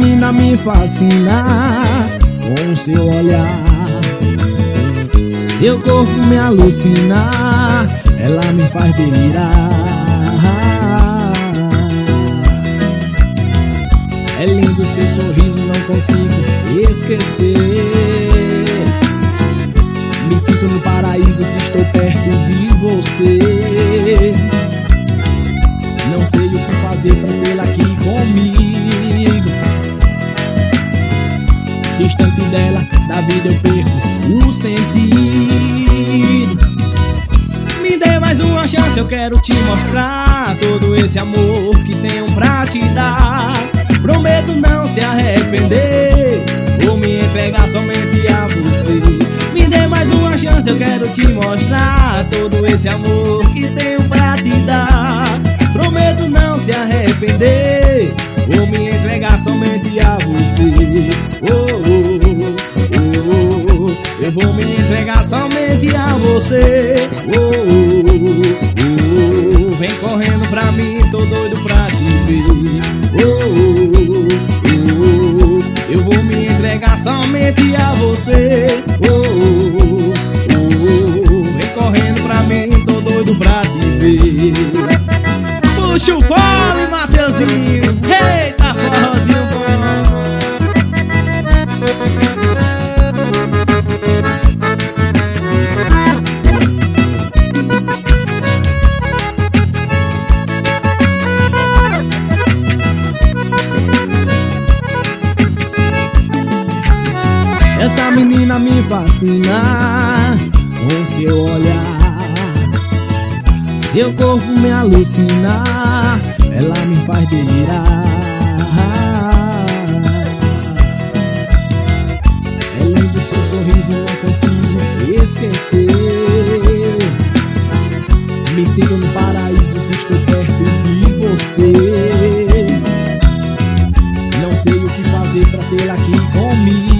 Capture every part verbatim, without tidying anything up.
menina me fascina com seu olhar, seu corpo me alucina, ela me faz delirar. É lindo seu sorriso, não consigo esquecer. Me sinto no paraíso se estou perto de você. Não sei o que fazer pra tê-la aqui comigo. Distante dela, da vida eu perco o sentido. Me dê mais uma chance, eu quero te mostrar todo esse amor que tenho pra te dar. Prometo não se arrepender, vou me entregar somente a você. Me dê mais uma chance, eu quero te mostrar todo esse amor que tenho pra te dar. Prometo não se arrepender, vou me entregar somente a você. Oh, oh, oh, oh, eu vou me entregar somente a você. Oh, oh, oh, oh, vem correndo pra mim, tô doido pra te ver. Oh, oh, oh, oh, eu vou me entregar somente a você. Oh, oh, oh, oh, vem correndo pra mim, tô doido pra te ver. Puxa o fole, Mateuzinho. Eita, forrozinho bom. Essa menina me fascina com seu olhar, seu corpo me alucina, ela me faz delirar. É lindo seu sorriso, não consigo esquecer. Me sinto no paraíso se estou perto de você. Não sei o que fazer pra tê-la aqui comigo.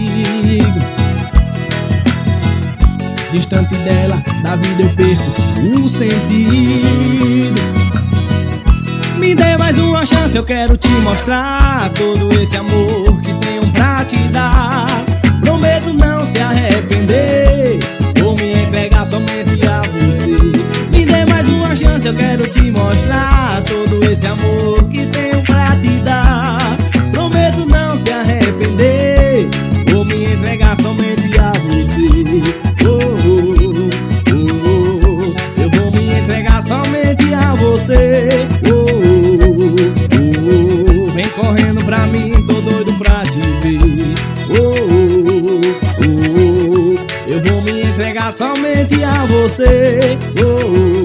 Distante dela, da vida eu perco o sentido. Me dê mais uma chance, eu quero te mostrar todo esse amor que tenho pra te dar. Prometo não se arrepender, vou me entregar somente a você. Me dê mais uma chance, eu quero te mostrar todo esse amor que tenho pra te dar. Prometo não se arrepender, vou me entregar somente a você. Somente a você. Oh, oh, oh, oh, vem correndo pra mim, tô doido pra te ver. Oh, oh, oh, oh, eu vou me entregar somente a você. Oh, oh,